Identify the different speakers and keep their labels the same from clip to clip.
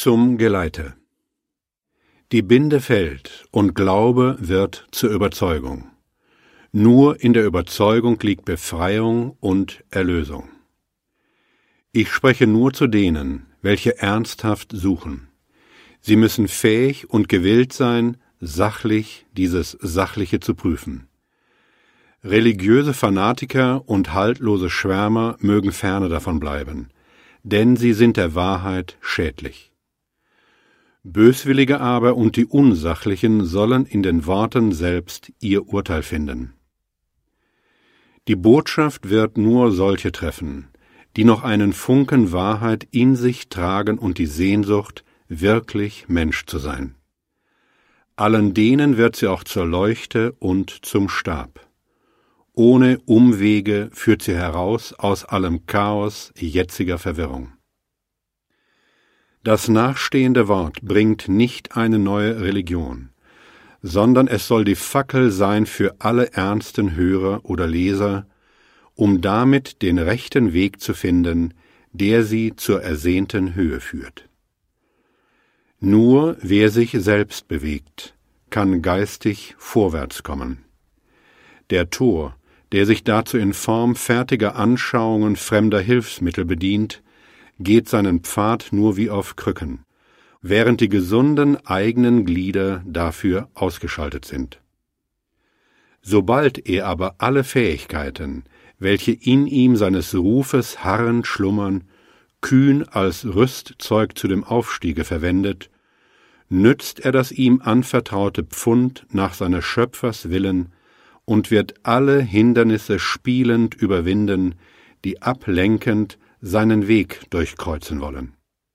Speaker 1: zum Geleite. Die Binde fällt und Glaube wird zur Überzeugung. Nur in der Überzeugung liegt Befreiung und Erlösung. Ich spreche nur zu denen, welche ernsthaft suchen. Sie müssen fähig und gewillt sein, sachlich dieses Sachliche zu prüfen. Religiöse Fanatiker und haltlose Schwärmer mögen ferne davon bleiben, denn sie sind der Wahrheit schädlich. Böswillige aber und die Unsachlichen sollen in den Worten selbst ihr Urteil finden. Die Botschaft wird nur solche treffen, die noch einen Funken Wahrheit in sich tragen und die Sehnsucht, wirklich Mensch zu sein. Allen denen wird sie auch zur Leuchte und zum Stab. Ohne Umwege führt sie heraus aus allem Chaos jetziger Verwirrung. Das nachstehende Wort bringt nicht eine neue Religion, sondern es soll die Fackel sein für alle ernsten Hörer oder Leser, um damit den rechten Weg zu finden, der sie zur ersehnten Höhe führt. Nur wer sich selbst bewegt, kann geistig vorwärts kommen. Der Tor, der sich dazu in Form fertiger Anschauungen fremder Hilfsmittel bedient, geht seinen Pfad nur wie auf Krücken, während die gesunden eigenen Glieder dafür ausgeschaltet sind. Sobald er aber alle Fähigkeiten, welche in ihm seines Rufes harrend schlummern, kühn als Rüstzeug zu dem Aufstiege verwendet, nützt er das ihm anvertraute Pfund nach seines Schöpfers Willen und wird alle Hindernisse spielend überwinden, die ablenkend seinen Weg durchkreuzen wollen.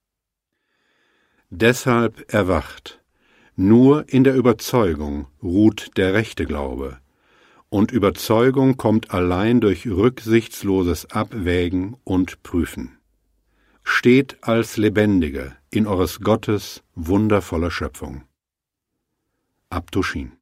Speaker 1: Deshalb erwacht, nur in der Überzeugung ruht der rechte Glaube, und Überzeugung kommt allein durch rücksichtsloses Abwägen und Prüfen. Steht als Lebendige in eures Gottes wundervoller Schöpfung. Abdushin.